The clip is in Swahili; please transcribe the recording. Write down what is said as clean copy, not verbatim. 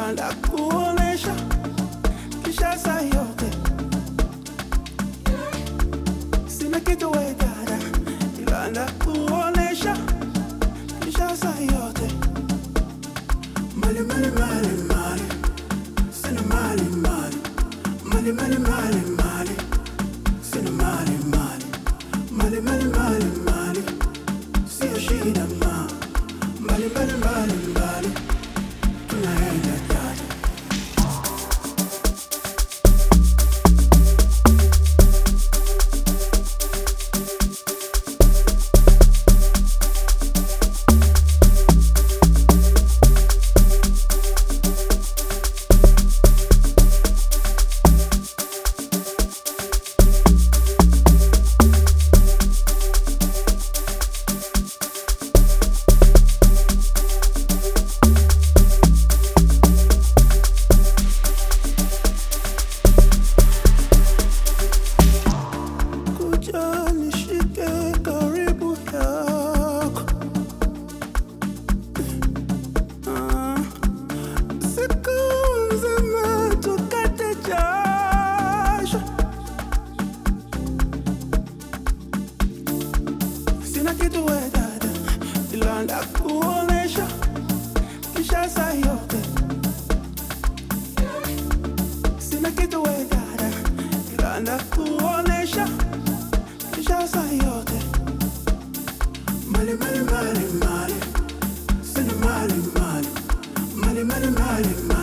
ila ndakuonesha kisha saa yote. Sina kitu we dada, ila ndakuonesha kisha saa yote. Mali mali mali mali, sina mali mali, mali mali mali mali, sina mali mali, mali mali mali mali, sio shida ma, mali mali mali mali, tunaenda dada. Sina kitu we dada, ila ndakuonesha kisha saa yote. Sina kitu we dada, ila ndakuonesha kisha saa yote. Mali mali mali mali, sina mali mali, mali mali mali mali.